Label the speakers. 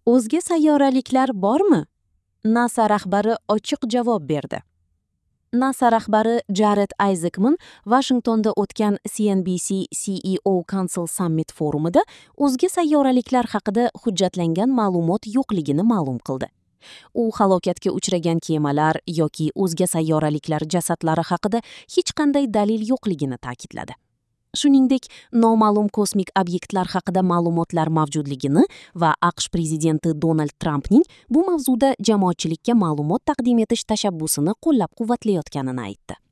Speaker 1: O'zga sayyoraliklar bormi? NASA rahbari ochiq javob berdi. NASA rahbari Jared Isaacman Washingtonda o'tgan CNBC CEO Council Summit forumida o'zga sayyoraliklar haqida hujjatlangan ma'lumot yo'qligini ma'lum qildi. U halokatga uchragan kemalar yoki o'zga sayyoraliklar jasadlari haqida hech qanday dalil yo'qligini ta'kidladi. Shuningdek, noma'lum kosmik obyektlar haqida ma'lumotlar mavjudligini va AQSh prezidenti Donald Trampning bu mavzuda jamoatchilikka ma'lumot taqdim etish tashabbusini qo'llab-quvvatlayotganini aytdi.